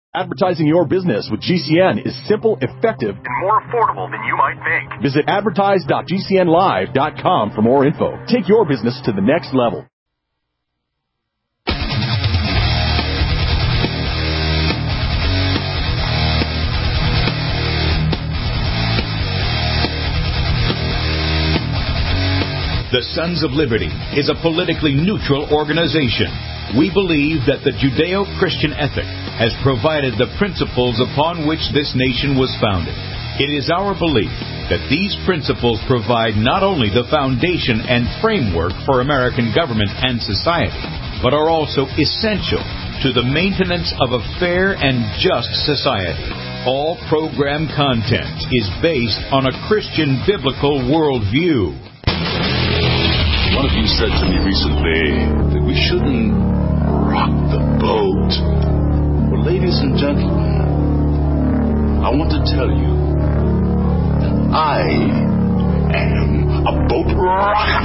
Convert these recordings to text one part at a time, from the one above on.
Advertising your business with GCN is simple, effective, and more affordable than you might think. Visit advertise.gcnlive.com for more info. Take your business to the next level. The Sons of Liberty is a politically neutral organization. We believe that the Judeo-Christian ethic has provided the principles upon which this nation was founded. It is our belief that these principles provide not only the foundation and framework for American government and society, but are also essential to the maintenance of a fair and just society. All program content is based on a Christian biblical worldview. One of you said to me recently that we shouldn't rock the boat. Well, ladies and gentlemen, I want to tell you that I am a boat rocker.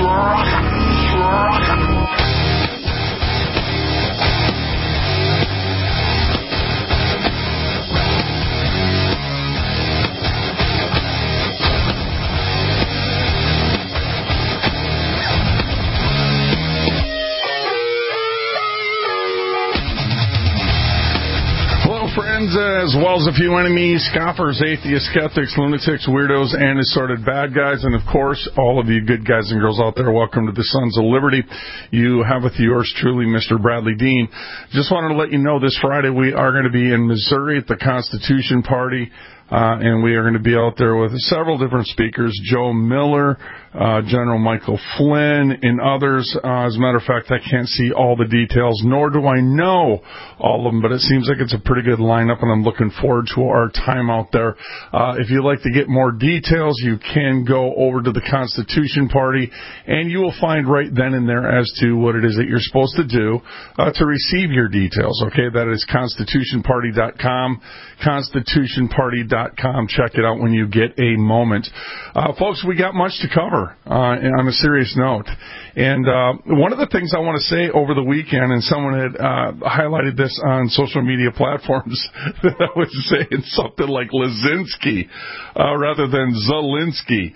Friends, as well as a few enemies, scoffers, atheists, skeptics, lunatics, weirdos, and assorted bad guys, and of course, all of you good guys and girls out there, welcome to the Sons of Liberty. You have with yours truly, Mr. Bradley Dean. Just wanted to let you know this Friday we are going to be in Missouri at the Constitution Party. And we are going to be out there with several different speakers, Joe Miller, General Michael Flynn, and others. As a matter of fact, I can't see all the details, nor do I know all of them, but it seems like it's a pretty good lineup, and I'm looking forward to our time out there. If you'd like to get more details, you can go over to the Constitution Party, and you will find right then and there as to what it is that you're supposed to do to receive your details. Okay, that is constitutionparty.com, constitutionparty.com. Check it out when you get a moment. Folks, we got much to cover on a serious note. And one of the things I want to say over the weekend, and someone had highlighted this on social media platforms, that I was saying something like Lazinski rather than Zelensky.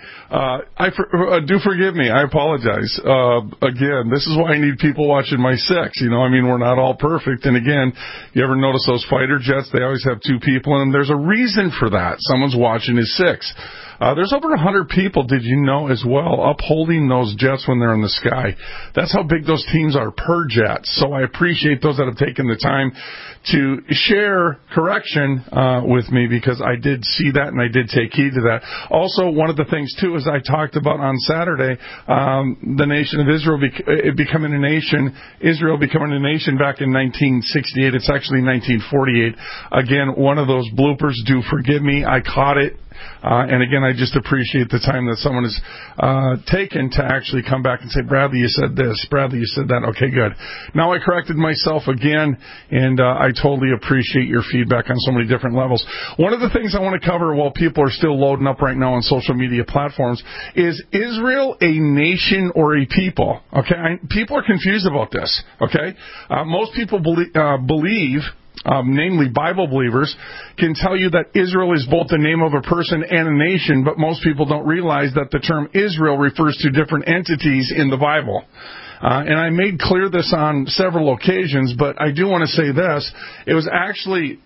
Do forgive me. I apologize. Again, this is why I need people watching my sex. You know, I mean, we're not all perfect. And again, you ever notice those fighter jets? They always have two people in them. There's a reason for that. Someone's watching his six. There's over 100 people, did you know, as well, upholding those jets when they're in the sky. That's how big those teams are per jet. So I appreciate those that have taken the time to share correction with me, because I did see that and I did take heed to that. Also, one of the things, too, as I talked about on Saturday, the nation of Israel becoming a nation, Israel becoming a nation back in 1968. It's actually 1948. Again, one of those bloopers. Do forgive me. I caught it. And again, I just appreciate the time that someone has taken to actually come back and say, Bradley, you said this. Bradley, you said that. Okay, good. Now I corrected myself again, and I totally appreciate your feedback on so many different levels. One of the things I want to cover while people are still loading up right now on social media platforms is Israel a nation or a people? Okay, people are confused about this. Okay, most people believe namely Bible believers, can tell you that Israel is both the name of a person and a nation, but most people don't realize that the term Israel refers to different entities in the Bible. And I made clear this on several occasions, but I do want to say this. It was actually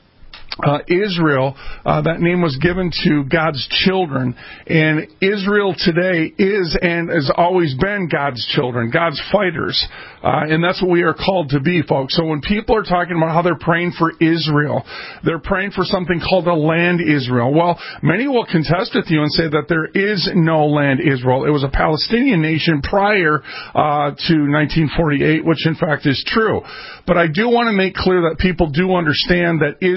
Israel, that name was given to God's children, and Israel today is and has always been God's children, God's fighters, and that's what we are called to be, folks. So when people are talking about how they're praying for Israel, they're praying for something called a land Israel. Well, many will contest with you and say that there is no land Israel. It was a Palestinian nation prior to 1948, which in fact is true. But I do want to make clear that people do understand that Israel is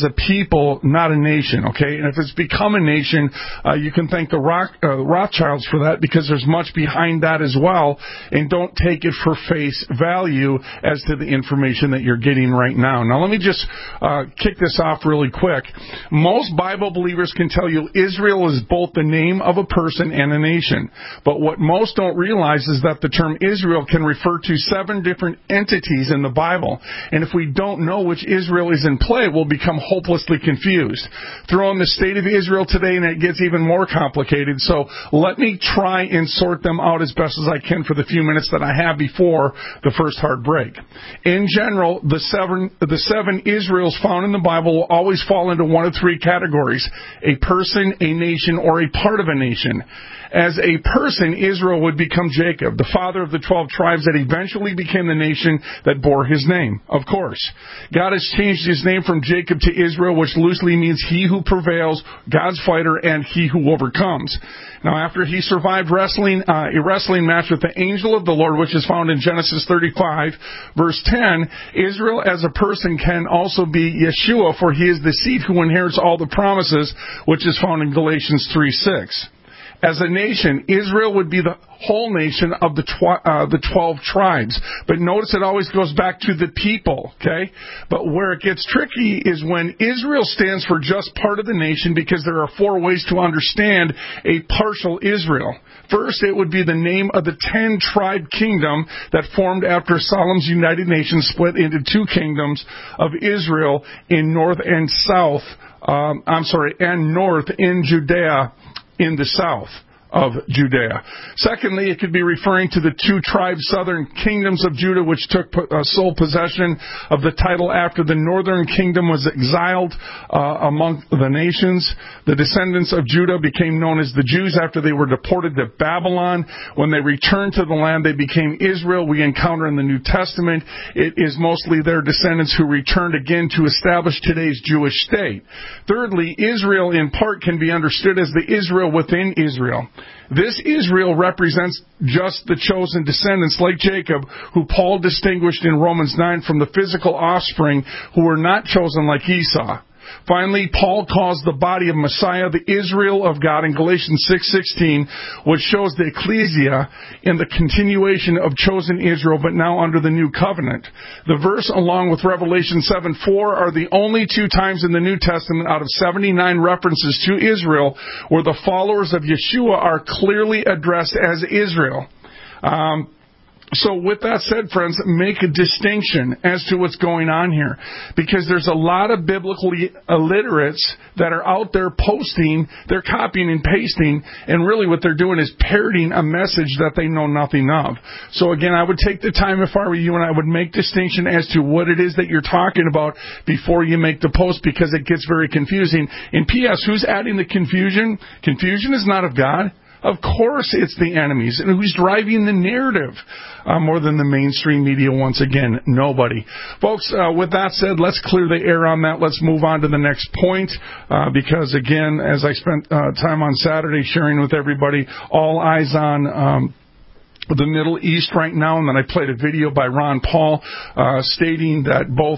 is a people, not a nation, okay? And if it's become a nation, you can thank the Rothschilds for that, because there's much behind that as well, and don't take it for face value as to the information that you're getting right now. Now, let me just kick this off really quick. Most Bible believers can tell you Israel is both the name of a person and a nation. But what most don't realize is that the term Israel can refer to 7 different entities in the Bible. And if we don't know which Israel is in play, we'll become hopelessly confused. Throw in the state of Israel today, and it gets even more complicated. So let me try and sort them out as best as I can for the few minutes that I have before the first hard break. In general, the seven Israels found in the Bible will always fall into one of 3 categories: a person, a nation, or a part of a nation. As a person, Israel would become Jacob, the father of the 12 tribes that eventually became the nation that bore his name, of course. God has changed his name from Jacob to Israel, which loosely means he who prevails, God's fighter, and he who overcomes. Now, after he survived a wrestling match with the angel of the Lord, which is found in Genesis 35, verse 10, Israel as a person can also be Yeshua, for he is the seed who inherits all the promises, which is found in Galatians 3:6. As a nation, Israel would be the whole nation of the 12 tribes. But notice it always goes back to the people, okay? But where it gets tricky is when Israel stands for just part of the nation, because there are 4 ways to understand a partial Israel. First, it would be the name of the 10-tribe kingdom that formed after Solomon's United Nations split into 2 kingdoms of Israel in north and south, and north in Judea, in the south of Judea. Secondly, it could be referring to the 2 tribes, southern kingdoms of Judah, which took sole possession of the title after the northern kingdom was exiled among the nations. The descendants of Judah became known as the Jews after they were deported to Babylon. When they returned to the land, they became Israel. We encounter in the New Testament, it is mostly their descendants who returned again to establish today's Jewish state. Thirdly, Israel in part can be understood as the Israel within Israel. This Israel represents just the chosen descendants like Jacob, who Paul distinguished in Romans 9 from the physical offspring who were not chosen like Esau. Finally, Paul calls the body of Messiah the Israel of God in Galatians 6:16, which shows the ecclesia in the continuation of chosen Israel, but now under the new covenant. The verse, along with Revelation 7:4, are the only 2 times in the New Testament out of 79 references to Israel where the followers of Yeshua are clearly addressed as Israel. So with that said, friends, make a distinction as to what's going on here, because there's a lot of biblically illiterates that are out there posting, they're copying and pasting, and really what they're doing is parroting a message that they know nothing of. So again, I would take the time, if I were you, and I would make distinction as to what it is that you're talking about before you make the post, because it gets very confusing. And P.S., who's adding the confusion? Confusion is not of God. Of course it's the enemies. And who's driving the narrative more than the mainstream media? Once again, nobody. Folks, with that said, let's clear the air on that. Let's move on to the next point, because, again, as I spent time on Saturday sharing with everybody, all eyes on the Middle East right now, and then I played a video by Ron Paul stating that both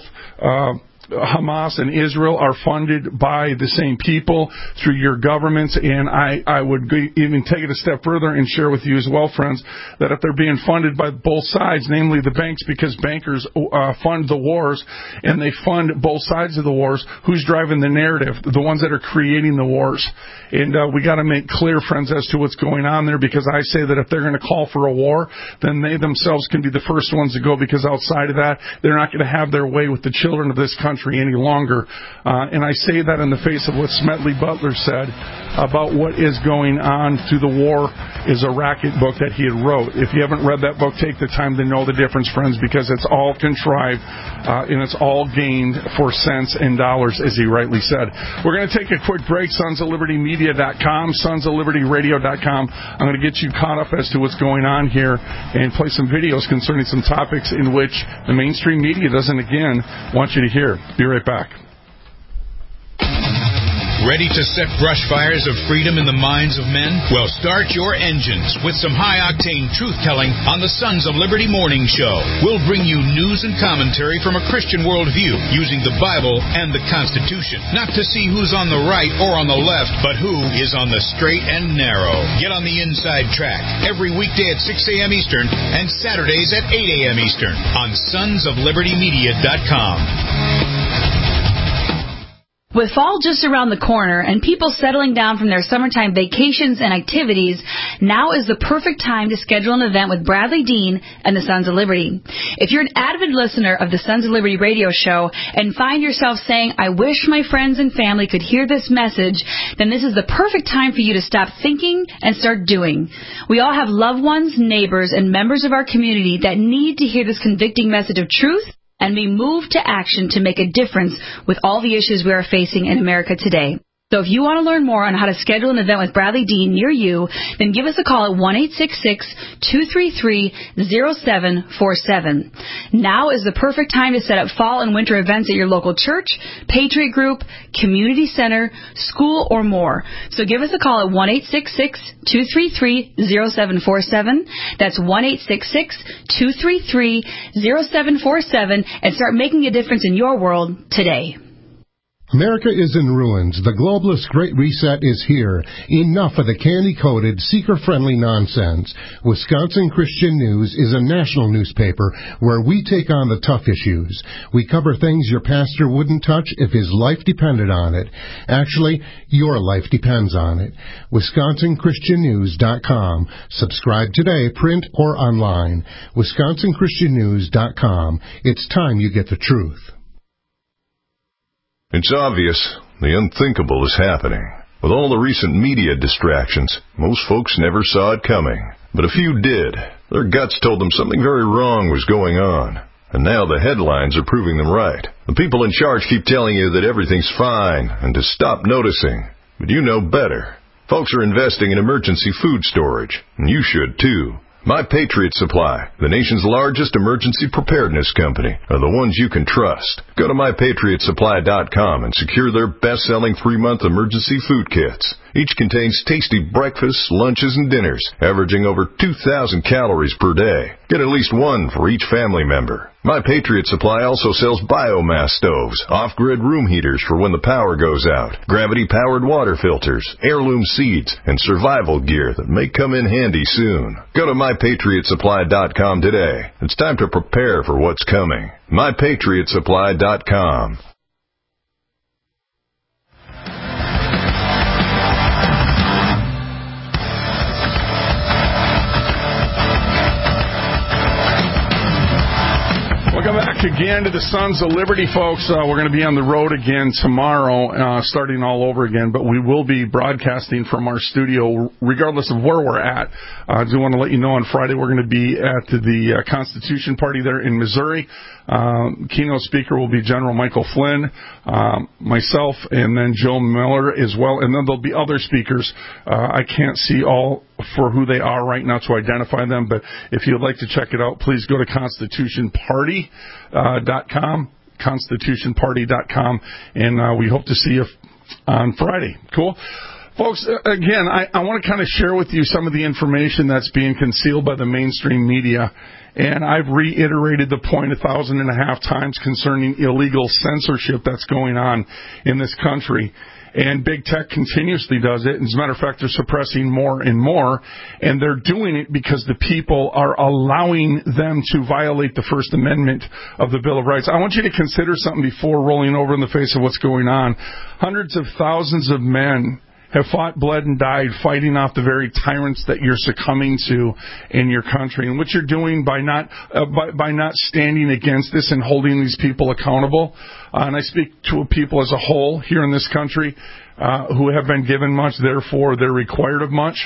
Hamas and Israel are funded by the same people through your governments, and I would even take it a step further and share with you as well, friends, that if they're being funded by both sides, namely the banks, because bankers fund the wars and they fund both sides of the wars, who's driving the narrative? The ones that are creating the wars. And we got to make clear, friends, as to what's going on there, because I say that if they're going to call for a war, then they themselves can be the first ones to go, because outside of that, they're not going to have their way with the children of this country any longer. And I say that in the face of what Smedley Butler said about what is going on through the War is a Racket book that he had wrote. If you haven't read that book, take the time to know the difference, friends, because it's all contrived and it's all gained for cents and dollars, as he rightly said. We're going to take a quick break. SonsOfLibertyMedia.com, SonsOfLibertyRadio.com. I'm going to get you caught up as to what's going on here and play some videos concerning some topics in which the mainstream media doesn't, again, want you to hear. Be right back. Ready to set brush fires of freedom in the minds of men? Well, start your engines with some high-octane truth-telling on the Sons of Liberty Morning Show. We'll bring you news and commentary from a Christian worldview using the Bible and the Constitution. Not to see who's on the right or on the left, but who is on the straight and narrow. Get on the inside track every weekday at 6 a.m. Eastern and Saturdays at 8 a.m. Eastern on sonsoflibertymedia.com. With fall just around the corner and people settling down from their summertime vacations and activities, now is the perfect time to schedule an event with Bradley Dean and the Sons of Liberty. If you're an avid listener of the Sons of Liberty radio show and find yourself saying, I wish my friends and family could hear this message, then this is the perfect time for you to stop thinking and start doing. We all have loved ones, neighbors, and members of our community that need to hear this convicting message of truth and be moved to action to make a difference with all the issues we are facing in America today. So if you want to learn more on how to schedule an event with Bradley Dean near you, then give us a call at 1-866-233-0747. Now is the perfect time to set up fall and winter events at your local church, Patriot Group, community center, school, or more. So give us a call at 1-866-233-0747. That's 1-866-233-0747 and start making a difference in your world today. America is in ruins. The globalist Great Reset is here. Enough of the candy-coated, seeker-friendly nonsense. Wisconsin Christian News is a national newspaper where we take on the tough issues. We cover things your pastor wouldn't touch if his life depended on it. Actually, your life depends on it. WisconsinChristianNews.com. Subscribe today, print or online. WisconsinChristianNews.com. It's time you get the truth. It's obvious the unthinkable is happening. With all the recent media distractions, most folks never saw it coming. But a few did. Their guts told them something very wrong was going on. And now the headlines are proving them right. The people in charge keep telling you that everything's fine and to stop noticing. But you know better. Folks are investing in emergency food storage, and you should too. My Patriot Supply, the nation's largest emergency preparedness company, are the ones you can trust. Go to MyPatriotSupply.com and secure their best-selling 3-month emergency food kits. Each contains tasty breakfasts, lunches, and dinners, averaging over 2,000 calories per day. Get at least one for each family member. My Patriot Supply also sells biomass stoves, off-grid room heaters for when the power goes out, gravity-powered water filters, heirloom seeds, and survival gear that may come in handy soon. Go to MyPatriotSupply.com today. It's time to prepare for what's coming. MyPatriotSupply.com. Welcome back again to the Sons of Liberty, folks. We're going to be on the road again tomorrow, starting all over again, but we will be broadcasting from our studio regardless of where we're at. I do want to let you know on Friday we're going to be at the Constitution Party there in Missouri. Keynote speaker will be General Michael Flynn, myself, and then Joe Miller as well. And then there'll be other speakers. I can't see all for who they are right now to identify them, but if you'd like to check it out, please go to constitutionparty.com, constitutionparty.com, and we hope to see you on Friday. Cool? Folks, again, I want to kind of share with you some of the information that's being concealed by the mainstream media. And I've reiterated the point 1,500 times concerning illegal censorship that's going on in this country. And big tech continuously does it. As a matter of fact, they're suppressing more and more. And they're doing it because the people are allowing them to violate the First Amendment of the Bill of Rights. I want you to consider something before rolling over in the face of what's going on. Hundreds of thousands of men have fought, bled, and died fighting off the very tyrants that you're succumbing to in your country. And what you're doing by not standing against this and holding these people accountable, and I speak to a people as a whole here in this country who have been given much, therefore they're required of much.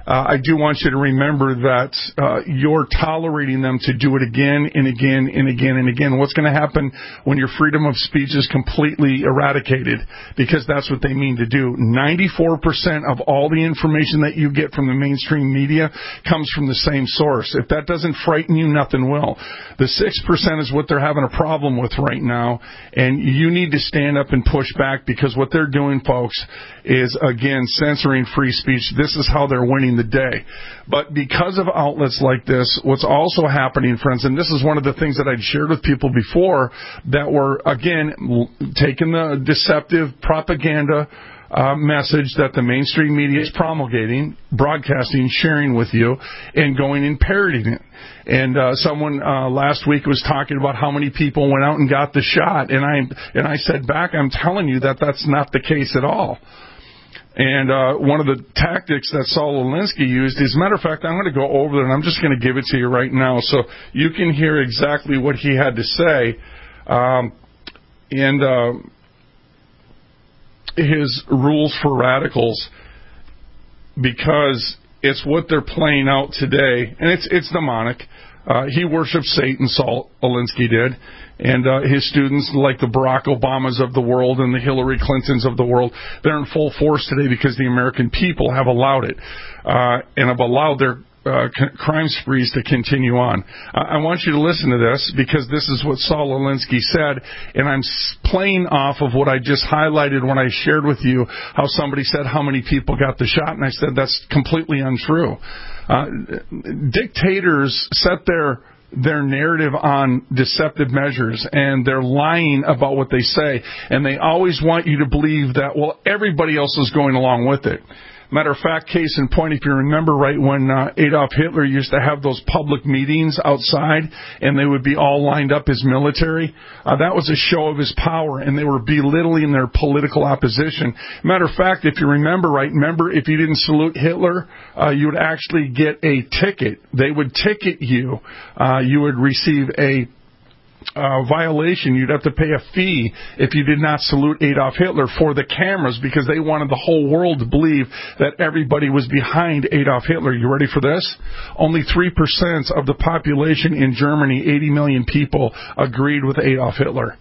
I do want you to remember that you're tolerating them to do it again and again and again and again. What's going to happen when your freedom of speech is completely eradicated? Because that's what they mean to do. 94% of all the information that you get from the mainstream media comes from the same source. If that doesn't frighten you, nothing will. The 6% is what they're having a problem with right now, and you need to stand up and push back, because what they're doing, folks, is, again, censoring free speech. This is how they're winning the day. But because of outlets like this, what's also happening, friends, and this is one of the things that I'd shared with people before, that were, again, taking the deceptive propaganda message that the mainstream media is promulgating, broadcasting, sharing with you, and going and parodying it. And someone last week was talking about how many people went out and got the shot, and I said back, I'm telling you that that's not the case at all. And one of the tactics that Saul Alinsky used, as a matter of fact, I'm going to go over it, and I'm just going to give it to you right now so you can hear exactly what he had to say. His rules for radicals, because it's what they're playing out today, and it's demonic. He worships Satan, Saul Alinsky did, and his students, like the Barack Obamas of the world and the Hillary Clintons of the world, they're in full force today because the American people have allowed it, and have allowed their crime sprees to continue on. I want you to listen to this, because this is what Saul Alinsky said, and I'm playing off of what I just highlighted when I shared with you how somebody said how many people got the shot, and I said that's completely untrue. Dictators set their narrative on deceptive measures, and they're lying about what they say, and they always want you to believe that, well, everybody else is going along with it. Matter of fact, case in point, if you remember right when Adolf Hitler used to have those public meetings outside, and they would be all lined up as military, that was a show of his power, and they were belittling their political opposition. Matter of fact, if you remember right, if you didn't salute Hitler, you would actually get a ticket. They would ticket you. You would receive a violation. You'd have to pay a fee if you did not salute Adolf Hitler for the cameras, because they wanted the whole world to believe that everybody was behind Adolf Hitler. You ready for this? Only 3% of the population in Germany, 80 million people, agreed with Adolf Hitler.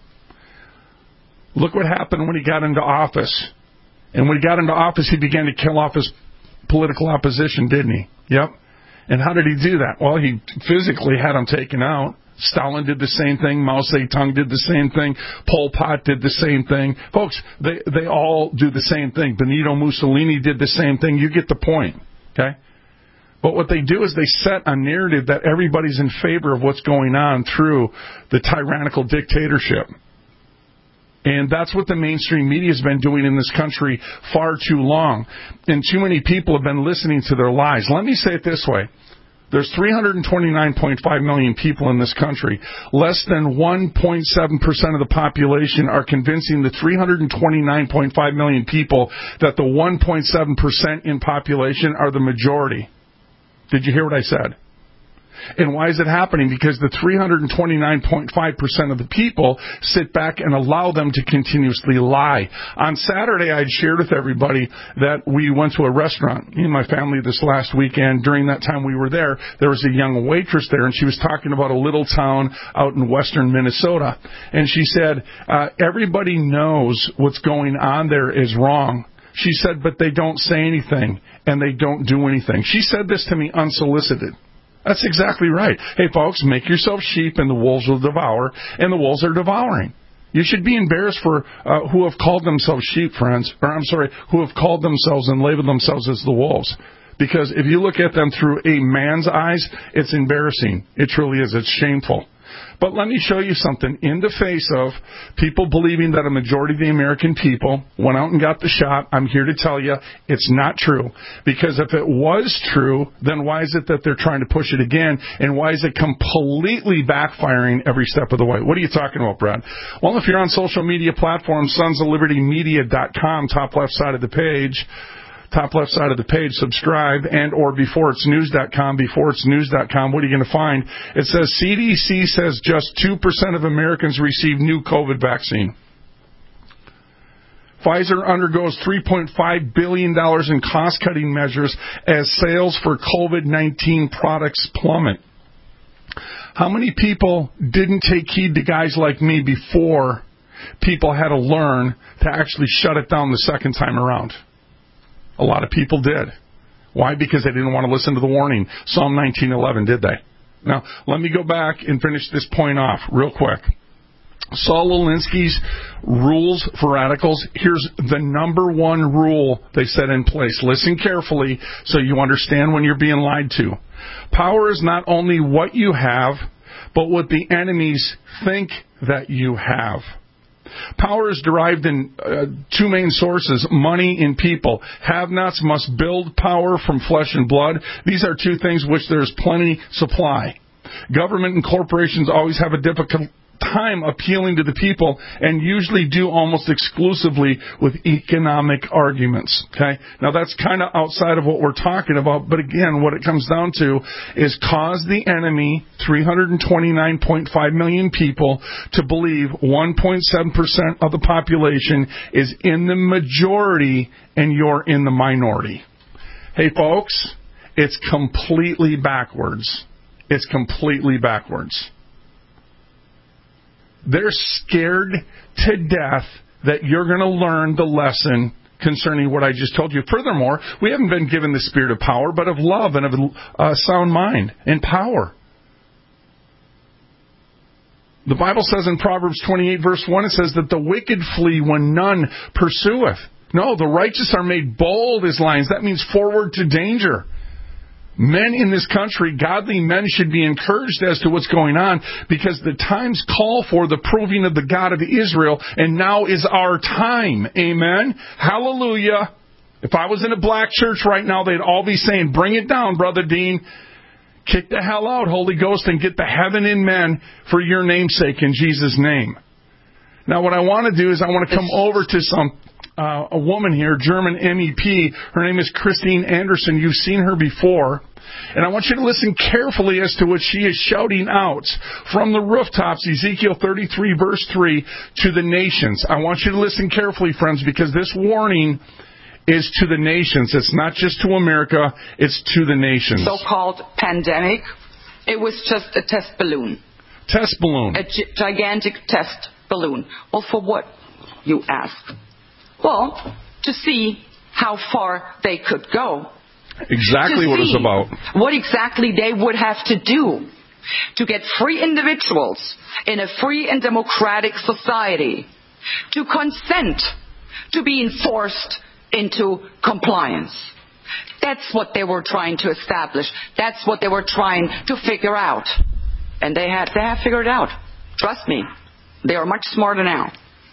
Look what happened when he got into office. And when he got into office, he began to kill off his political opposition, didn't he? Yep. And how did he do that? Well, he physically had them taken out. Stalin did the same thing. Mao Zedong did the same thing. Pol Pot did the same thing. Folks, they all do the same thing. Benito Mussolini did the same thing. You get the point, okay? But what they do is they set a narrative that everybody's in favor of what's going on through the tyrannical dictatorship. And that's what the mainstream media has been doing in this country far too long. And too many people have been listening to their lies. Let me say it this way. There's 329.5 million people in this country. Less than 1.7% of the population are convincing the 329.5 million people that the 1.7% in population are the majority. Did you hear what I said? And why is it happening? Because the 329.5% of the people sit back and allow them to continuously lie. On Saturday, I shared with everybody that we went to a restaurant, me and my family, this last weekend. During that time we were there was a young waitress there, and she was talking about a little town out in western Minnesota. And she said, everybody knows what's going on there is wrong. She said, but they don't say anything, and they don't do anything. She said this to me unsolicited. That's exactly right. Hey, folks, make yourself sheep and the wolves will devour, and the wolves are devouring. You should be embarrassed for who have called themselves sheep, friends, who have called themselves and labeled themselves as the wolves. Because if you look at them through a man's eyes, it's embarrassing. It truly is. It's shameful. But let me show you something. In the face of people believing that a majority of the American people went out and got the shot, I'm here to tell you it's not true. Because if it was true, then why is it that they're trying to push it again? And why is it completely backfiring every step of the way? What are you talking about, Brad? Well, if you're on social media platforms, sonsoflibertymedia.com, top left side of the page, subscribe, and or beforeitsnews.com. What are you going to find? It says CDC says just 2% of Americans receive new COVID vaccine. Pfizer undergoes $3.5 billion in cost-cutting measures as sales for COVID-19 products plummet. How many people didn't take heed to guys like me before people had to learn to actually shut it down the second time around? A lot of people did. Why? Because they didn't want to listen to the warning. Psalm 19:11, did they? Now, let me go back and finish this point off real quick. Saul Alinsky's rules for radicals, here's the number one rule they set in place. Listen carefully so you understand when you're being lied to. Power is not only what you have, but what the enemies think that you have. Power is derived in two main sources, money and people. Have-nots must build power from flesh and blood. These are two things which there is plenty supply. Government and corporations always have a difficult time appealing to the people and usually do almost exclusively with economic arguments. Okay? Now that's kind of outside of what we're talking about, but again, what it comes down to is cause the enemy, 329.5 million people, to believe 1.7% of the population is in the majority and you're in the minority. Hey folks, it's completely backwards. It's completely backwards. They're scared to death that you're going to learn the lesson concerning what I just told you. Furthermore, we haven't been given the spirit of power, but of love and of a sound mind and power. The Bible says in Proverbs 28, verse 1, it says that the wicked flee when none pursueth. No, the righteous are made bold as lions. That means forward to danger. Men in this country, godly men, should be encouraged as to what's going on because the times call for the proving of the God of Israel, and now is our time. Amen? Hallelujah. If I was in a black church right now, they'd all be saying, bring it down, Brother Dean. Kick the hell out, Holy Ghost, and get the heaven in men for your namesake in Jesus' name. Now, what I want to do is I want to come over to a woman here, German MEP. Her name is Christine Anderson. You've seen her before. And I want you to listen carefully as to what she is shouting out from the rooftops, Ezekiel 33, verse 3, to the nations. I want you to listen carefully, friends, because this warning is to the nations. It's not just to America, it's to the nations. So-called pandemic, it was just a test balloon. Test balloon. A gigantic test balloon. Well, for what, you ask? Well, to see how far they could go. Exactly what it's about. What exactly they would have to do to get free individuals in a free and democratic society to consent to being forced into compliance. That's what they were trying to establish. That's what they were trying to figure out. And they have figured it out. Trust me. They are much smarter now.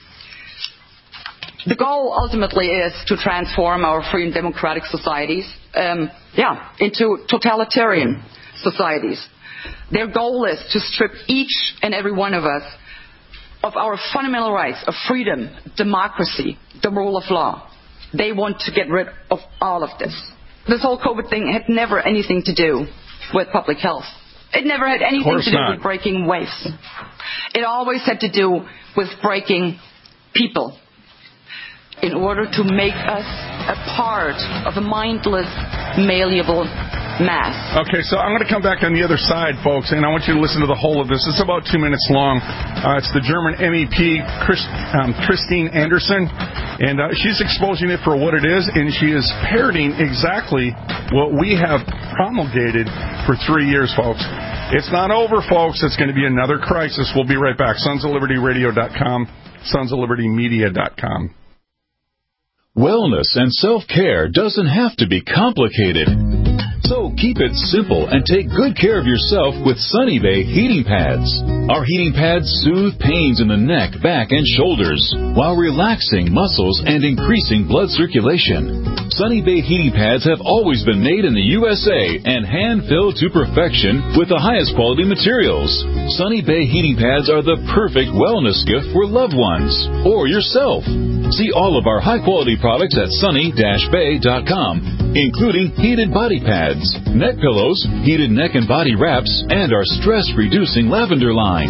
The goal ultimately is to transform our free and democratic societies, into totalitarian societies. Their goal is to strip each and every one of us of our fundamental rights of freedom, democracy, the rule of law. They want to get rid of all of this. This whole COVID thing had never anything to do with public health. It never had anything to do with breaking waves. It always had to do with breaking people in order to make us a part of a mindless, malleable mass. Okay, so I'm going to come back on the other side, folks, and I want you to listen to the whole of this. It's about 2 minutes long. It's the German MEP, Christine Anderson, and she's exposing it for what it is, and she is parroting exactly what we have promulgated for 3 years, folks. It's not over, folks. It's going to be another crisis. We'll be right back. SonsOfLibertyRadio.com, SonsOfLibertyMedia.com. Wellness and self-care doesn't have to be complicated. So keep it simple and take good care of yourself with Sunny Bay heating pads. Our heating pads soothe pains in the neck, back, and shoulders while relaxing muscles and increasing blood circulation. Sunny Bay heating pads have always been made in the USA and hand-filled to perfection with the highest quality materials. Sunny Bay heating pads are the perfect wellness gift for loved ones or yourself. See all of our high-quality products at sunny-bay.com, including heated body pads, neck pillows, heated neck and body wraps, and our stress-reducing lavender line.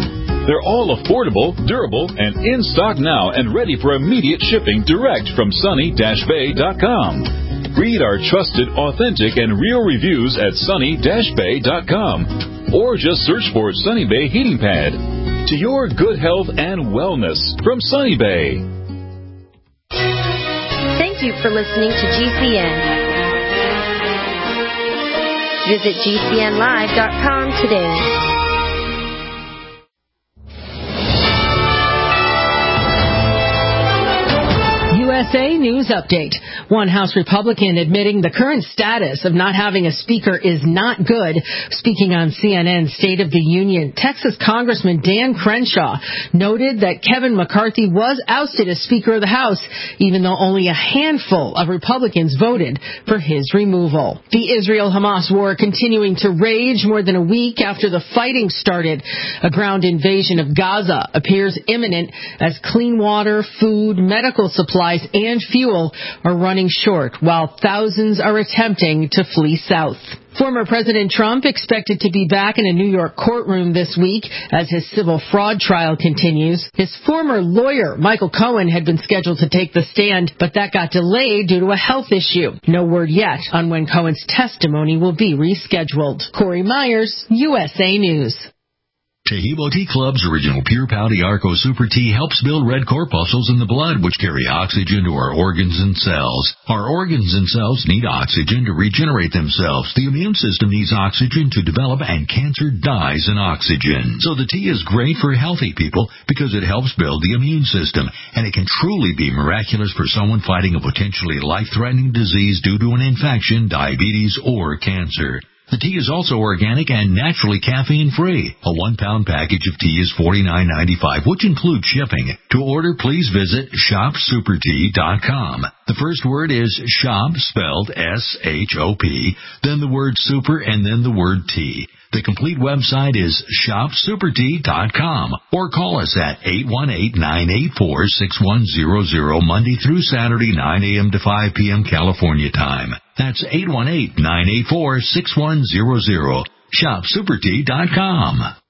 They're all affordable, durable, and in stock now and ready for immediate shipping direct from sunny-bay.com. Read our trusted, authentic, and real reviews at sunny-bay.com. Or just search for Sunny Bay Heating Pad. To your good health and wellness from Sunny Bay. Thank you for listening to GCN. Visit GCNlive.com today. USA News Update. One House Republican admitting the current status of not having a speaker is not good. Speaking on CNN's State of the Union, Texas Congressman Dan Crenshaw noted that Kevin McCarthy was ousted as Speaker of the House, even though only a handful of Republicans voted for his removal. The Israel-Hamas war continuing to rage more than a week after the fighting started. A ground invasion of Gaza appears imminent as clean water, food, medical supplies, and fuel are running short, while thousands are attempting to flee south. Former President Trump expected to be back in a New York courtroom this week as his civil fraud trial continues. His former lawyer, Michael Cohen, had been scheduled to take the stand, but that got delayed due to a health issue. No word yet on when Cohen's testimony will be rescheduled. Corey Myers, USA News. Tahibo Tea Club's original Pure Pouty Arco Super Tea helps build red corpuscles in the blood, which carry oxygen to our organs and cells. Our organs and cells need oxygen to regenerate themselves. The immune system needs oxygen to develop, and cancer dies in oxygen. So the tea is great for healthy people because it helps build the immune system, and it can truly be miraculous for someone fighting a potentially life-threatening disease due to an infection, diabetes, or cancer. The tea is also organic and naturally caffeine-free. A 1-pound package of tea is $49.95, which includes shipping. To order, please visit shopsupertea.com. The first word is shop, spelled S-H-O-P, then the word super, and then the word tea. The complete website is shopsupertea.com, or call us at 818-984-6100 Monday through Saturday, 9 a.m. to 5 p.m. California time. That's 818-984-6100. Shopsupertea.com.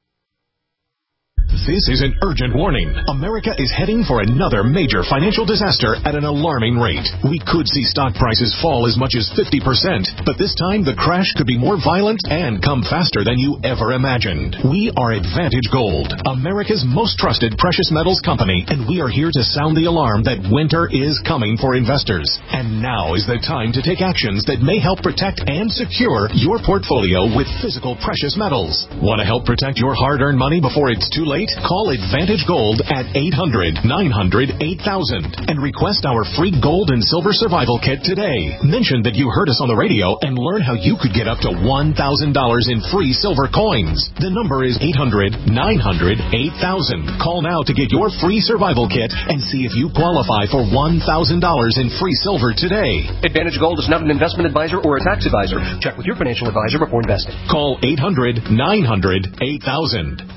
This is an urgent warning. America is heading for another major financial disaster at an alarming rate. We could see stock prices fall as much as 50%, but this time the crash could be more violent and come faster than you ever imagined. We are Advantage Gold, America's most trusted precious metals company, and we are here to sound the alarm that winter is coming for investors. And now is the time to take actions that may help protect and secure your portfolio with physical precious metals. Want to help protect your hard-earned money before it's too late? Call Advantage Gold at 800-900-8000 and request our free gold and silver survival kit today. Mention that you heard us on the radio and learn how you could get up to $1,000 in free silver coins. The number is 800-900-8000. Call now to get your free survival kit and see if you qualify for $1,000 in free silver today. Advantage Gold is not an investment advisor or a tax advisor. Check with your financial advisor before investing. Call 800-900-8000.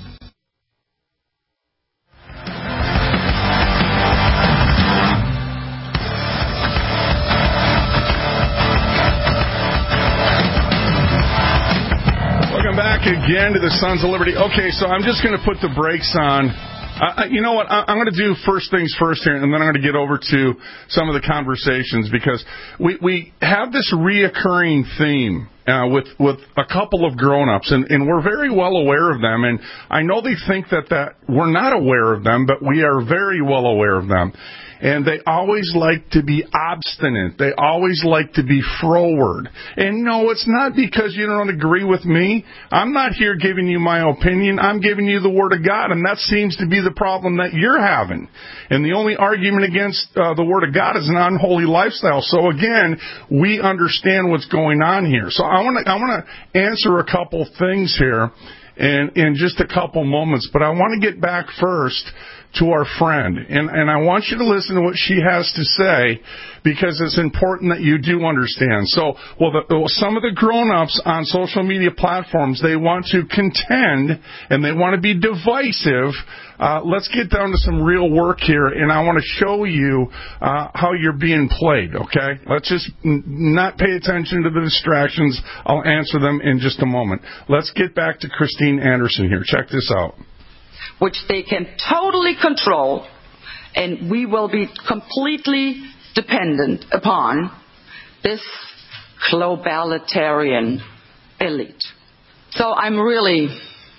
Back again to the Sons of Liberty. Okay, so I'm just going to put the brakes on. You know what? I'm going to do first things first here, and then I'm going to get over to some of the conversations, because we have this reoccurring theme with a couple of grown-ups, and we're very well aware of them. And I know they think that we're not aware of them, but we are very well aware of them. And they always like to be obstinate. They always like to be froward. And no, it's not because you don't agree with me. I'm not here giving you my opinion. I'm giving you the Word of God, and that seems to be the problem that you're having. And the only argument against the Word of God is an unholy lifestyle. So again, we understand what's going on here. So I want to answer a couple things here in just a couple moments, but I want to get back first to our friend. And I want you to listen to what she has to say, because it's important that you do understand. So, some of the grown-ups on social media platforms, they want to contend and they want to be divisive. Let's get down to some real work here, and I want to show you how you're being played, okay? Let's just not pay attention to the distractions. I'll answer them in just a moment. Let's get back to Christine Anderson here. Check this out. which they can totally control, and we will be completely dependent upon this globalitarian elite. So I'm really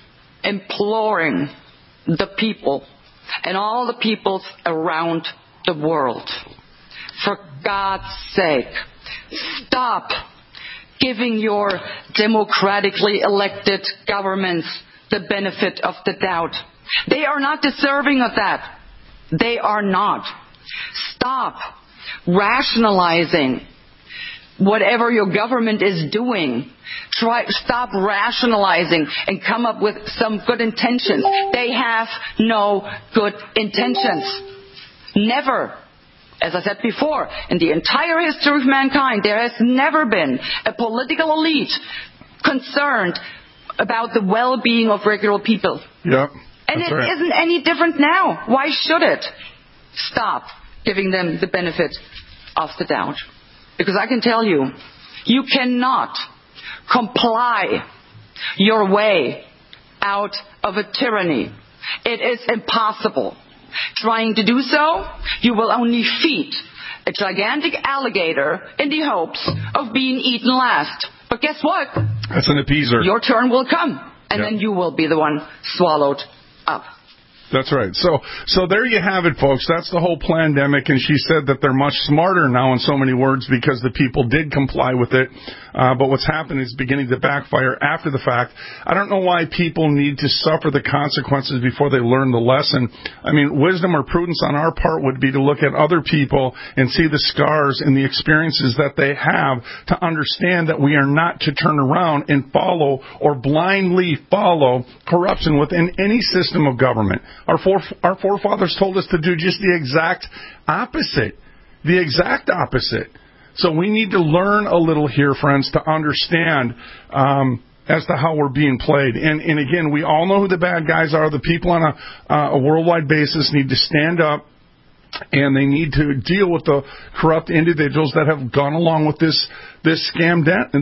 imploring the people and all the peoples around the world, for God's sake, stop giving your democratically elected governments the benefit of the doubt. They are not deserving of that. They are not. Stop rationalizing whatever your government is doing. Stop rationalizing and come up with some good intentions. They have no good intentions. Never. As I said before, in the entire history of mankind, there has never been a political elite concerned about the well-being of regular people. Yep. And it isn't any different now. Why should it? Stop giving them the benefit of the doubt. Because I can tell you, you cannot comply your way out of a tyranny. It is impossible. Trying to do so, you will only feed a gigantic alligator in the hopes of being eaten last. But guess what? That's an appeaser. Your turn will come, and then you will be the one swallowed up. That's right. So there you have it, folks. That's the whole plandemic, and she said that they're much smarter now in so many words because the people did comply with it. But what's happened is beginning to backfire after the fact. I don't know why people need to suffer the consequences before they learn the lesson. I mean, wisdom or prudence on our part would be to look at other people and see the scars and the experiences that they have to understand that we are not to turn around and follow or blindly follow corruption within any system of government. Our forefathers told us to do just the exact opposite. The exact opposite. So we need to learn a little here, friends, to understand as to how we're being played. And again, we all know who the bad guys are. The people on a worldwide basis need to stand up, and they need to deal with the corrupt individuals that have gone along with this scamdemic,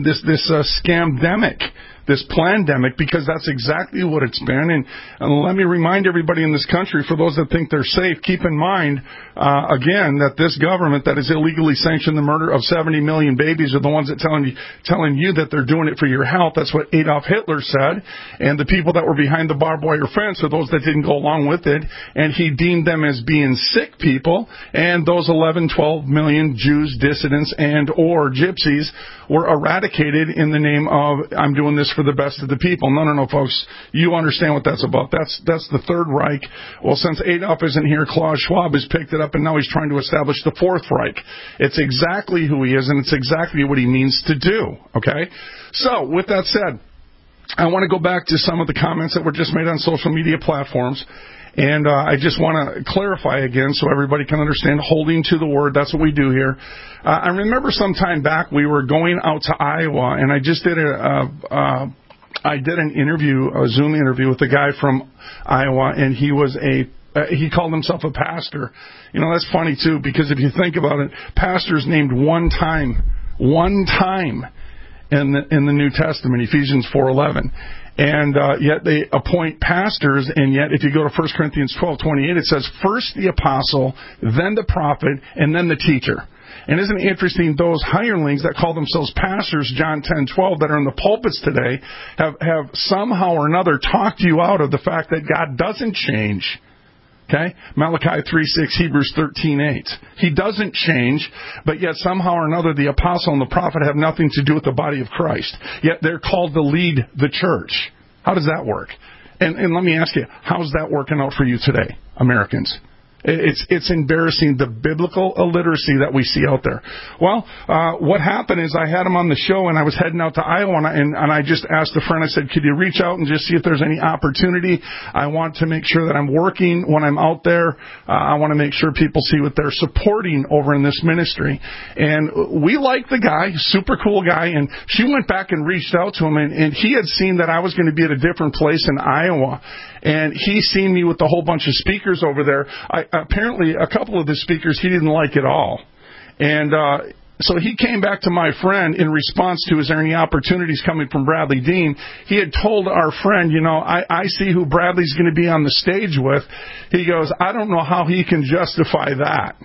this plandemic, because that's exactly what it's been. And let me remind everybody in this country, for those that think they're safe, keep in mind, again, that this government that has illegally sanctioned the murder of 70 million babies are the ones that telling you that they're doing it for your health. That's what Adolf Hitler said. And the people that were behind the barbed wire fence are those that didn't go along with it. And he deemed them as being sick people. And those 11, 12 million Jews, dissidents, and or gypsies were eradicated in the name of, I'm doing this for the best of the people. No, folks. You understand what that's about. That's the Third Reich. Well, since Adolf isn't here, Klaus Schwab has picked it up, and now he's trying to establish the Fourth Reich. It's exactly who he is, and it's exactly what he means to do. Okay? So, with that said, I want to go back to some of the comments that were just made on social media platforms. And I just want to clarify again so everybody can understand, holding to the word. That's what we do here. I remember some time back we were going out to Iowa, and I just did I did an interview, a Zoom interview with a guy from Iowa, and he was he called himself a pastor. You know, that's funny too, because if you think about it, pastor's named one time in the New Testament, Ephesians 4:11. And yet they appoint pastors, and yet if you go to 1 Corinthians 12:28, it says, first the apostle, then the prophet, and then the teacher. And isn't it interesting, those hirelings that call themselves pastors, John 10:12, that are in the pulpits today, have somehow or another talked you out of the fact that God doesn't change. Okay? Malachi 3:6, Hebrews 13:8. He doesn't change, but yet somehow or another the apostle and the prophet have nothing to do with the body of Christ. Yet they're called to lead the church. How does that work? And let me ask you, how's that working out for you today, Americans? It's embarrassing, the biblical illiteracy that we see out there. Well, what happened is I had him on the show, and I was heading out to Iowa, and I just asked a friend, I said, could you reach out and just see if there's any opportunity? I want to make sure that I'm working when I'm out there. I want to make sure people see what they're supporting over in this ministry. And we like the guy, super cool guy, and she went back and reached out to him, and he had seen that I was going to be at a different place in Iowa. And he seen me with a whole bunch of speakers over there. Apparently, a couple of the speakers he didn't like at all. And So he came back to my friend in response to, is there any opportunities coming from Bradley Dean? He had told our friend, I see who Bradley's going to be on the stage with. He goes, I don't know how he can justify that.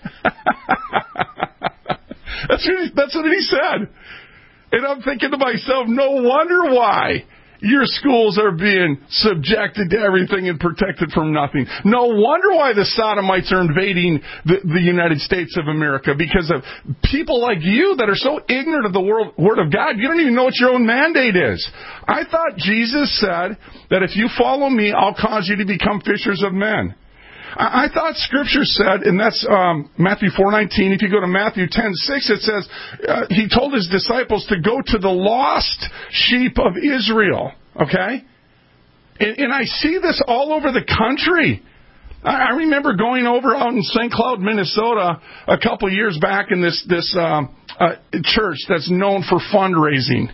That's what he said. And I'm thinking to myself, no wonder why your schools are being subjected to everything and protected from nothing. No wonder why the Sodomites are invading the United States of America, because of people like you that are so ignorant of the Word of God. You don't even know what your own mandate is. I thought Jesus said that if you follow me, I'll cause you to become fishers of men. I thought Scripture said, and that's Matthew 4:19. If you go to Matthew 10:6, it says he told his disciples to go to the lost sheep of Israel. Okay, and I see this all over the country. I remember going over out in St. Cloud, Minnesota, a couple years back in this church that's known for fundraising.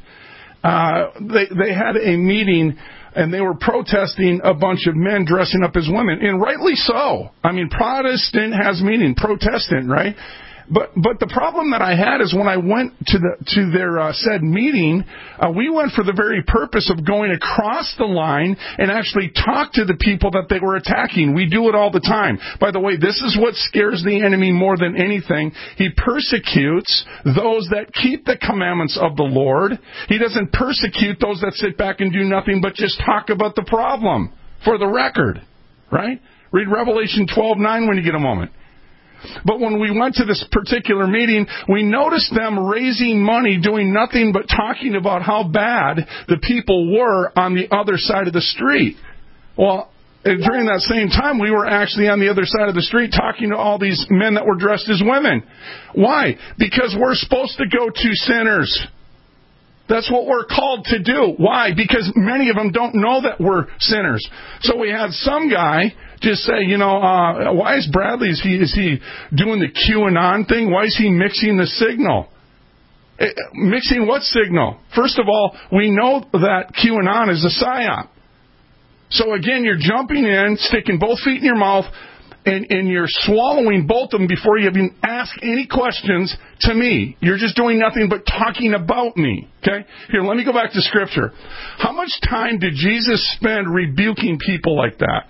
They had a meeting. And they were protesting a bunch of men dressing up as women, and rightly so. I mean, Protestant has meaning, Protestant, right? But the problem that I had is when I went to their said meeting, we went for the very purpose of going across the line and actually talk to the people that they were attacking. We do it all the time. By the way, this is what scares the enemy more than anything. He persecutes those that keep the commandments of the Lord. He doesn't persecute those that sit back and do nothing but just talk about the problem, for the record, right? Read Revelation 12:9 when you get a moment. But when we went to this particular meeting, we noticed them raising money, doing nothing but talking about how bad the people were on the other side of the street. Well, during that same time, we were actually on the other side of the street talking to all these men that were dressed as women. Why? Because we're supposed to go to sinners. That's what we're called to do. Why? Because many of them don't know that we're sinners. So we had some guy just say, why is Bradley, is he doing the QAnon thing? Why is he mixing the signal? Mixing what signal? First of all, we know that QAnon is a psyop. So again, you're jumping in, sticking both feet in your mouth, and you're swallowing both of them before you even ask any questions to me. You're just doing nothing but talking about me. Okay? Here, let me go back to Scripture. How much time did Jesus spend rebuking people like that?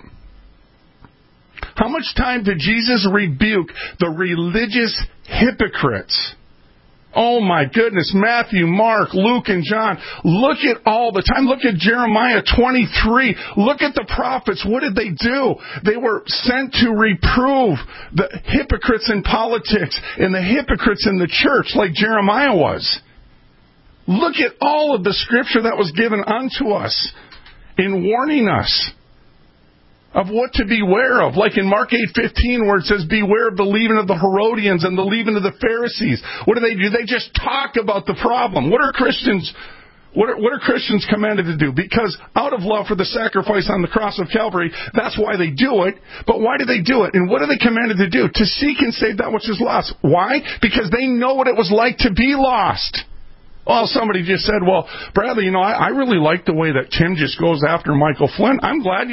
How much time did Jesus rebuke the religious hypocrites? Oh my goodness, Matthew, Mark, Luke, and John. Look at all the time. Look at Jeremiah 23. Look at the prophets. What did they do? They were sent to reprove the hypocrites in politics and the hypocrites in the church, like Jeremiah was. Look at all of the Scripture that was given unto us in warning us of what to beware of. Like in Mark 8:15, where it says, beware of the leaven of the Herodians and the leaven of the Pharisees. What do? They just talk about the problem. What are Christians commanded to do? Because out of love for the sacrifice on the cross of Calvary, that's why they do it. But why do they do it? And what are they commanded to do? To seek and save that which is lost. Why? Because they know what it was like to be lost. Well, somebody just said, well, Bradley, I really like the way that Tim just goes after Michael Flynn. I'm glad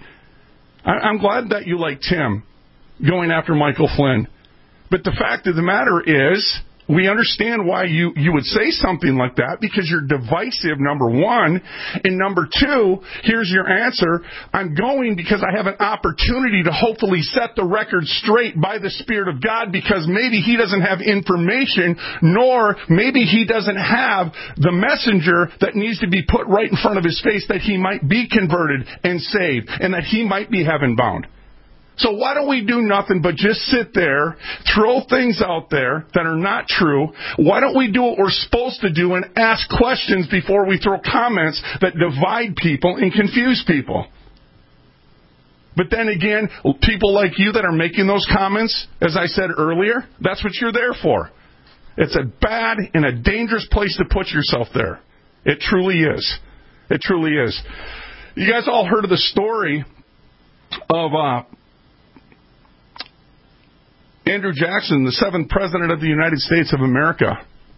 that you like Tim going after Michael Flynn. But the fact of the matter is, we understand why you would say something like that, because you're divisive, number one. And number two, here's your answer. I'm going because I have an opportunity to hopefully set the record straight by the Spirit of God, because maybe he doesn't have information, nor maybe he doesn't have the messenger that needs to be put right in front of his face, that he might be converted and saved, and that he might be heaven bound. So why don't we do nothing but just sit there, throw things out there that are not true? Why don't we do what we're supposed to do and ask questions before we throw comments that divide people and confuse people? But then again, people like you that are making those comments, as I said earlier, that's what you're there for. It's a bad and a dangerous place to put yourself there. It truly is. It truly is. You guys all heard of the story of Andrew Jackson, the 7th President of the United States of America.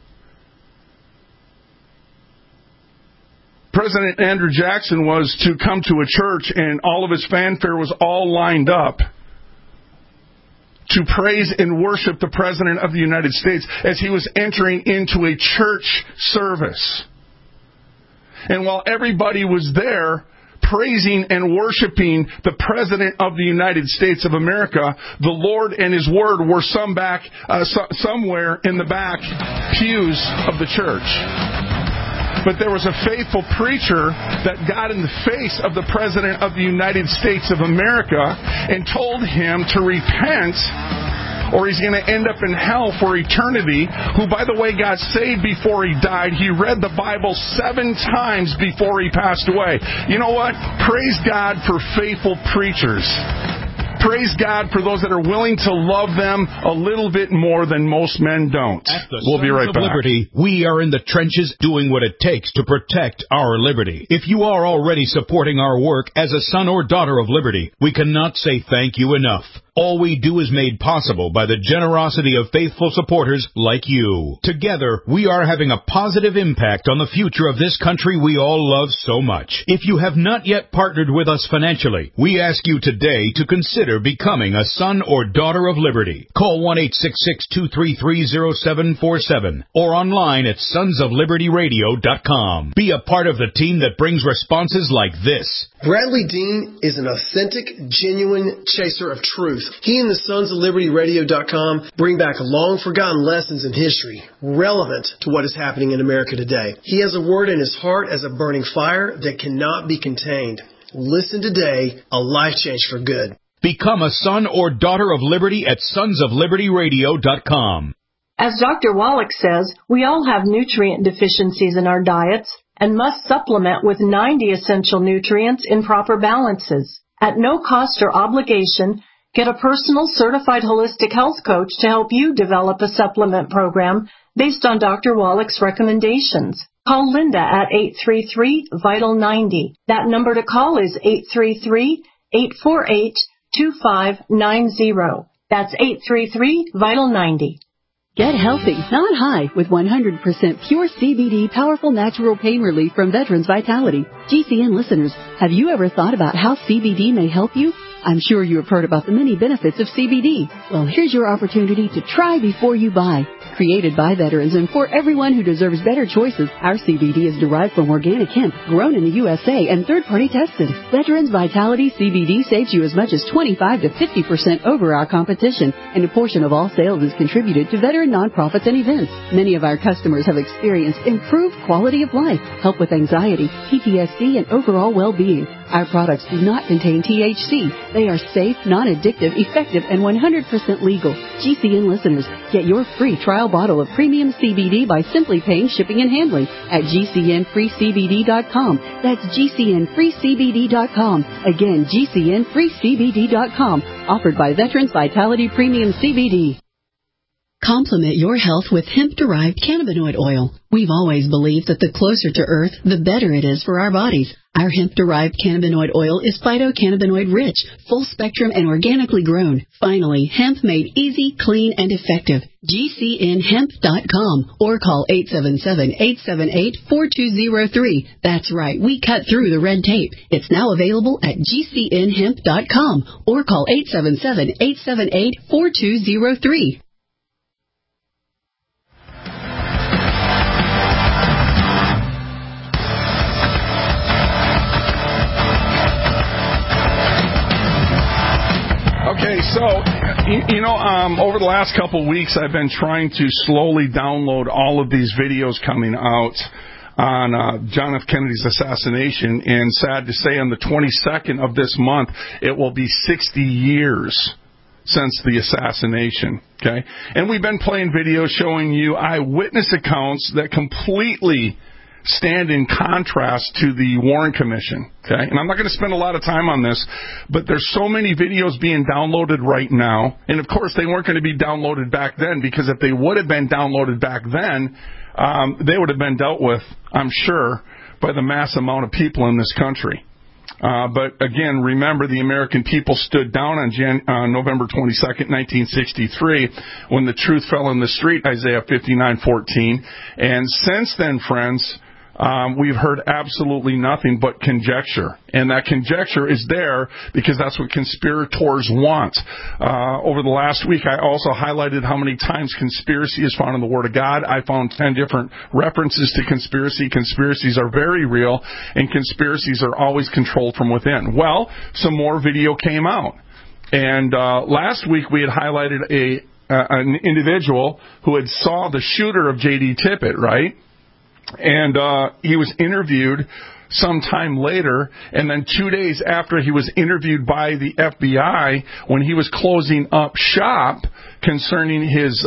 President Andrew Jackson was to come to a church, and all of his fanfare was all lined up to praise and worship the President of the United States as he was entering into a church service. And while everybody was there praising and worshiping the President of the United States of America, the Lord and His Word were somewhere in the back pews of the church. But there was a faithful preacher that got in the face of the President of the United States of America and told him to repent, or he's going to end up in hell for eternity, who, by the way, got saved before he died. He read the Bible 7 times before he passed away. You know what? Praise God for faithful preachers. Praise God for those that are willing to love them a little bit more than most men don't. We'll be right back. Liberty, we are in the trenches doing what it takes to protect our liberty. If you are already supporting our work as a son or daughter of liberty, we cannot say thank you enough. All we do is made possible by the generosity of faithful supporters like you. Together, we are having a positive impact on the future of this country we all love so much. If you have not yet partnered with us financially, we ask you today to consider becoming a son or daughter of liberty. Call 1-866-233-0747 or online at sonsoflibertyradio.com. Be a part of the team that brings responses like this. Bradley Dean is an authentic, genuine chaser of truth. He and the Sons of Liberty Radio.com bring back long-forgotten lessons in history, relevant to what is happening in America today. He has a word in his heart as a burning fire that cannot be contained. Listen today, a life change for good. Become a son or daughter of liberty at sonsoflibertyradio.com. As Dr. Wallach says, we all have nutrient deficiencies in our diets and must supplement with 90 essential nutrients in proper balances. At no cost or obligation, get a personal certified holistic health coach to help you develop a supplement program based on Dr. Wallach's recommendations. Call Linda at 833-VITAL-90. That number to call is 833-848-2590. That's 833-VITAL-90. Get healthy, not high, with 100% pure CBD powerful natural pain relief from Veterans Vitality. GCN listeners, have you ever thought about how CBD may help you? I'm sure you have heard about the many benefits of CBD. Well, here's your opportunity to try before you buy. Created by veterans and for everyone who deserves better choices, our CBD is derived from organic hemp, grown in the USA, and third-party tested. Veterans Vitality CBD saves you as much as 25 to 50% over our competition, and a portion of all sales is contributed to veteran nonprofits and events. Many of our customers have experienced improved quality of life, help with anxiety, PTSD, and overall well-being. Our products do not contain THC. They are safe, non-addictive, effective, and 100% legal. GCN listeners, get your free trial bottle of premium CBD by simply paying shipping and handling at GCNFreeCBD.com. That's GCNFreeCBD.com. Again, GCNFreeCBD.com. Offered by Veterans Vitality Premium CBD. Complement your health with hemp-derived cannabinoid oil. We've always believed that the closer to Earth, the better it is for our bodies. Our hemp-derived cannabinoid oil is phytocannabinoid-rich, full-spectrum, and organically grown. Finally, hemp made easy, clean, and effective. GCNHemp.com or call 877-878-4203. That's right, we cut through the red tape. It's now available at GCNHemp.com or call 877-878-4203. Okay, so, over the last couple of weeks, I've been trying to slowly download all of these videos coming out on John F. Kennedy's assassination, and sad to say, on the 22nd of this month, it will be 60 years since the assassination, okay? And we've been playing videos showing you eyewitness accounts that completely stand in contrast to the Warren Commission, okay? And I'm not going to spend a lot of time on this, but there's so many videos being downloaded right now, and of course they weren't going to be downloaded back then, because if they would have been downloaded back then, they would have been dealt with, I'm sure, by the mass amount of people in this country. But again, remember, the American people stood down on November 22nd, 1963, when the truth fell in the street, Isaiah 59:14. And since then, friends, we've heard absolutely nothing but conjecture. And that conjecture is there because that's what conspirators want. Over the last week, I also highlighted how many times conspiracy is found in the Word of God. I found 10 different references to conspiracy. Conspiracies are very real, and conspiracies are always controlled from within. Well, some more video came out. And last week, we had highlighted an individual who had saw the shooter of J.D. Tippit, right? And he was interviewed sometime later, and then 2 days after he was interviewed by the FBI, when he was closing up shop concerning his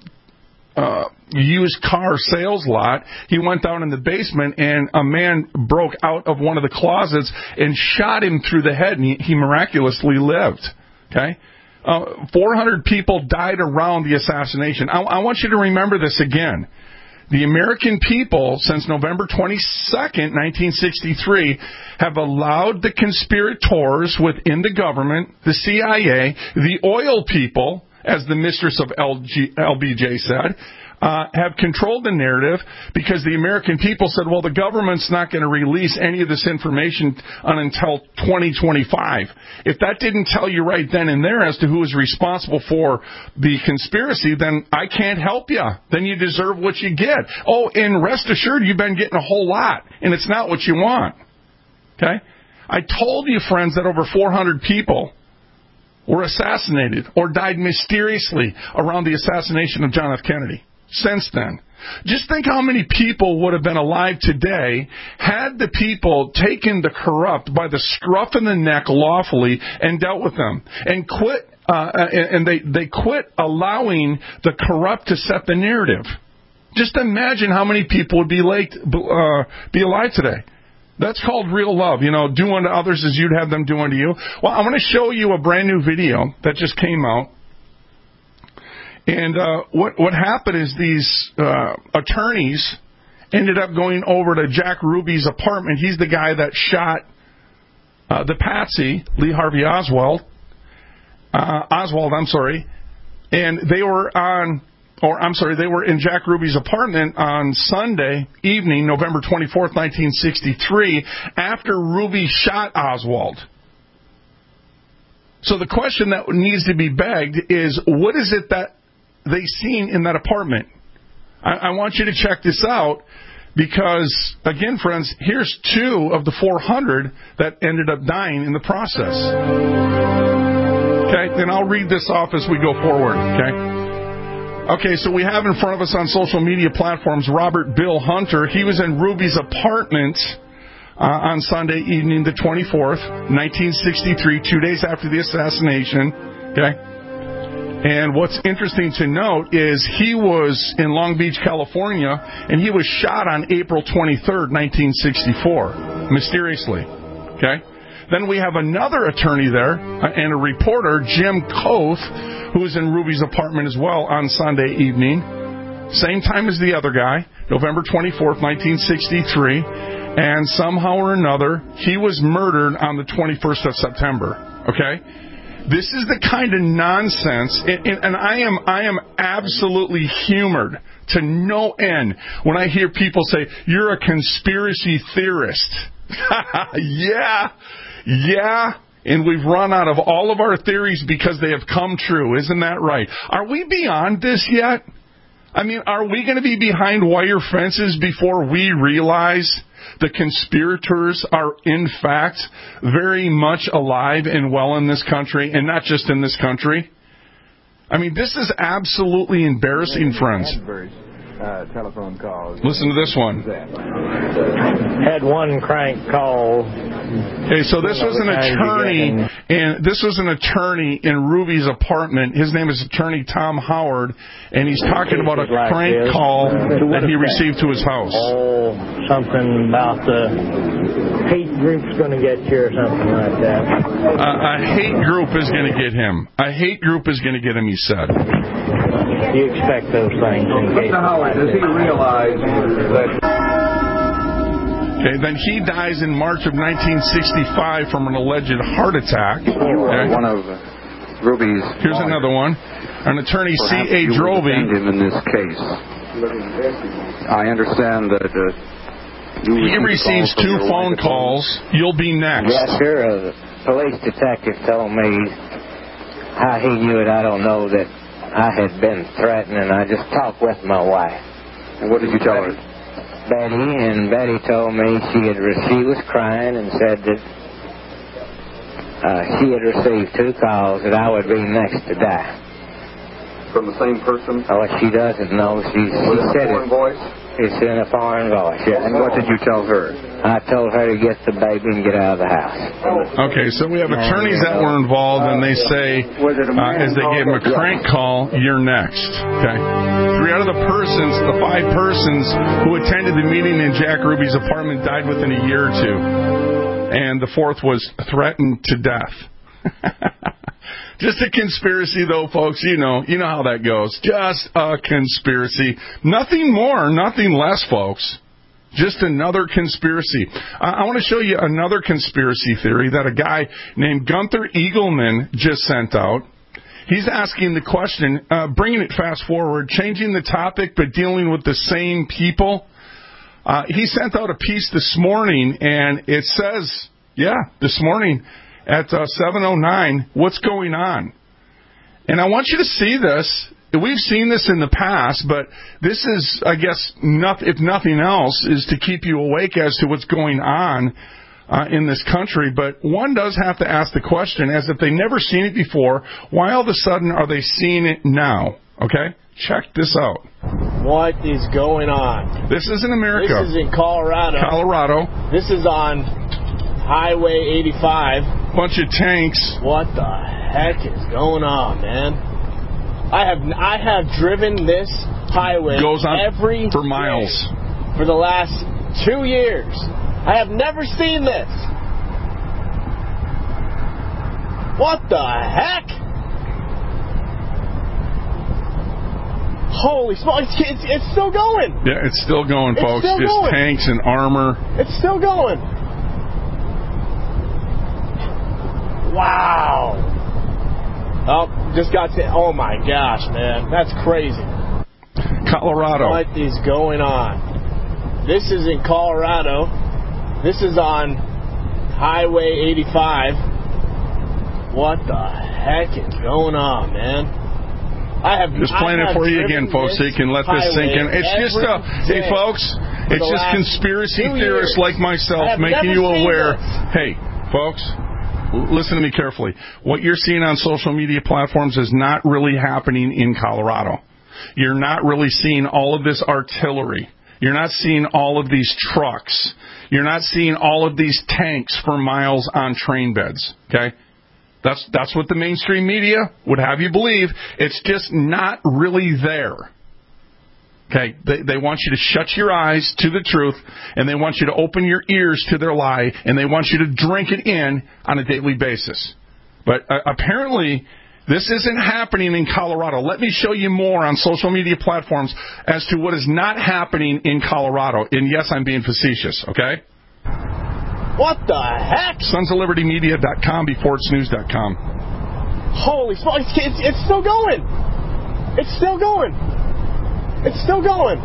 used car sales lot, he went down in the basement, and a man broke out of one of the closets and shot him through the head, and he miraculously lived. Okay? 400 people died around the assassination. I want you to remember this again. The American people, since November 22nd, 1963, have allowed the conspirators within the government, the CIA, the oil people, as the mistress of LBJ said, have controlled the narrative because the American people said, well, the government's not going to release any of this information until 2025. If that didn't tell you right then and there as to who is responsible for the conspiracy, then I can't help you. Then you deserve what you get. Oh, and rest assured, you've been getting a whole lot, and it's not what you want. Okay? I told you, friends, that over 400 people were assassinated or died mysteriously around the assassination of John F. Kennedy. Since then, just think how many people would have been alive today had the people taken the corrupt by the scruff of the neck lawfully and dealt with them and quit. And they quit allowing the corrupt to set the narrative. Just imagine how many people would be alive today. That's called real love. You know, do unto others as you'd have them do unto you. Well, I'm going to show you a brand new video that just came out. And what happened is these attorneys ended up going over to Jack Ruby's apartment. He's the guy that shot the patsy, Lee Harvey Oswald. And they were they were in Jack Ruby's apartment on Sunday evening, November 24th, 1963, after Ruby shot Oswald. So the question that needs to be begged is, what is it that they seen in that apartment? I want you to check this out because, again, friends, here's 2 of the 400 that ended up dying in the process. Okay, and I'll read this off as we go forward, okay, so we have in front of us on social media platforms Robert Bill Hunter. He was in Ruby's apartment on Sunday evening, the 24th, 1963, 2 days after the assassination, okay? And what's interesting to note is he was in Long Beach, California, and he was shot on April 23rd, 1964, mysteriously. Okay? Then we have another attorney there and a reporter, Jim Koth, who was in Ruby's apartment as well on Sunday evening. Same time as the other guy, November 24th, 1963. And somehow or another, he was murdered on the 21st of September. Okay? This is the kind of nonsense, and I am absolutely humored to no end when I hear people say, you're a conspiracy theorist. Yeah, and we've run out of all of our theories because they have come true. Isn't that right? Are we beyond this yet? I mean, are we going to be behind wire fences before we realize the conspirators are, in fact, very much alive and well in this country, and not just in this country? I mean, this is absolutely embarrassing, friends. Telephone calls. Listen to this one. Had one crank call. Okay, so this was an attorney, and this was an attorney in Ruby's apartment. His name is Attorney Tom Howard, and he's talking about a crank call that he received to his house. Oh, something about the hate group's going to get you or something like that. A hate group is going to get him. A hate group is going to get him, he said. You expect those things. Mr. Howard, does he realize that... Okay, then he dies in March of 1965 from an alleged heart attack. You are one of Ruby's... Here's another one. An attorney, C.A. Drovey. Him in this case. I understand that He receives 2 phone calls. You'll be next. Yes, sir. The police detective told me how he knew it. I don't know, that I had been threatened, and I just talked with my wife. And what did you tell her? Betty, and Betty told me she was crying and said that she had received 2 calls that I would be next to die. From the same person? Oh, she doesn't know. She said it. Voice? It's in a foreign voice, yes. And what did you tell her? I told her to get the baby and get out of the house. Okay, so we have attorneys that were involved, and they say, as they gave him a crank call, you're next. Okay? 3 out of the 5 persons who attended the meeting in Jack Ruby's apartment died within a year or 2. And the 4th was threatened to death. Just a conspiracy, though, folks. You know how that goes. Just a conspiracy. Nothing more, nothing less, folks. Just another conspiracy. I want to show you another conspiracy theory that a guy named Gunther Eagleman just sent out. He's asking the question, bringing it fast forward, changing the topic, but dealing with the same people. He sent out a piece this morning, and it says, this morning, at 7:09, what's going on? And I want you to see this. We've seen this in the past, but this is, I guess, if nothing else, is to keep you awake as to what's going on in this country. But one does have to ask the question, as if they've never seen it before, why all of a sudden are they seeing it now? Okay? Check this out. What is going on? This is in America. This is in Colorado. This is on Highway 85. Bunch of tanks. What the heck is going on, man? I have driven this highway goes on every for miles day for the last 2 years. I have never seen this. What the heck? Holy smokes, it's still going. Yeah, it's still going, folks. It's still going. Tanks and armor. It's still going. Wow. Oh my gosh, man. That's crazy. Colorado. What is going on? This is in Colorado. This is on Highway 85. What the heck is going on, man? Just playing it for you again, folks, so you can let this sink in. It's just hey, folks, it's just conspiracy theorists like myself making you aware. Hey, folks, listen to me carefully. What you're seeing on social media platforms is not really happening in Colorado. You're not really seeing all of this artillery. You're not seeing all of these trucks. You're not seeing all of these tanks for miles on train beds. Okay? That's what the mainstream media would have you believe. It's just not really there. Okay? They want you to shut your eyes to the truth, and they want you to open your ears to their lie, and they want you to drink it in on a daily basis. But apparently, this isn't happening in Colorado. Let me show you more on social media platforms as to what is not happening in Colorado. And yes, I'm being facetious, okay? What the heck? SonsOfLibertyMedia.com, beforeitsnews.com. Holy smokes, it's still going. It's still going. It's still going.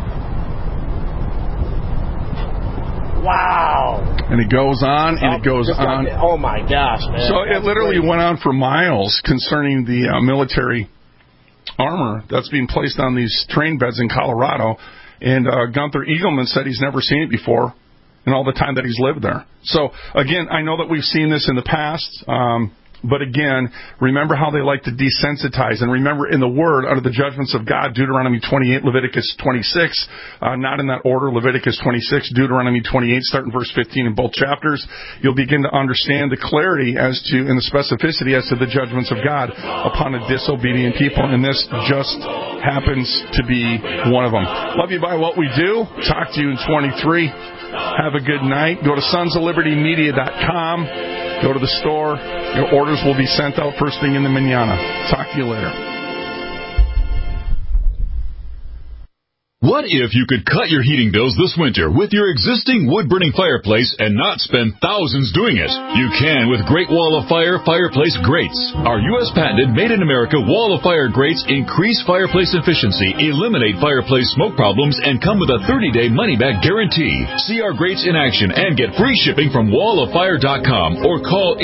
Wow. And it goes on, and it goes on. Oh, my gosh, man. So it literally went on for miles concerning the military armor that's being placed on these train beds in Colorado. And Gunther Eagleman said he's never seen it before in all the time that he's lived there. So, again, I know that we've seen this in the past. But again, remember how they like to desensitize. And remember, in the Word, under the judgments of God, Deuteronomy 28, Leviticus 26, not in that order, Leviticus 26, Deuteronomy 28, starting verse 15 in both chapters, you'll begin to understand the clarity as to, and the specificity as to the judgments of God upon a disobedient people. And this just happens to be one of them. Love you by what we do. Talk to you in 23. Have a good night. Go to sonsoflibertymedia.com. Go to the store. Your orders will be sent out first thing in the manana. Talk to you later. What if you could cut your heating bills this winter with your existing wood-burning fireplace and not spend thousands doing it? You can with Great Wall of Fire fireplace grates. Our U.S. patented made-in-America Wall of Fire grates increase fireplace efficiency, eliminate fireplace smoke problems, and come with a 30-day money-back guarantee. See our grates in action and get free shipping from walloffire.com or call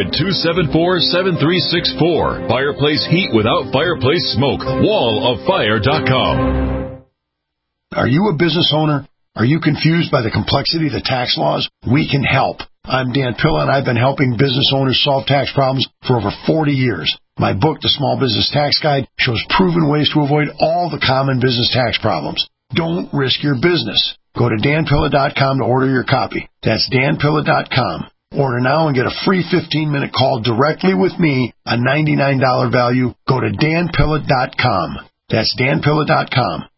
800-274-7364. Fireplace heat without fireplace smoke. walloffire.com. Are you a business owner? Are you confused by the complexity of the tax laws? We can help. I'm Dan Pilla, and I've been helping business owners solve tax problems for over 40 years. My book, The Small Business Tax Guide, shows proven ways to avoid all the common business tax problems. Don't risk your business. Go to danpilla.com to order your copy. That's danpilla.com. Order now and get a free 15-minute call directly with me, a $99 value. Go to danpilla.com. That's danpilla.com.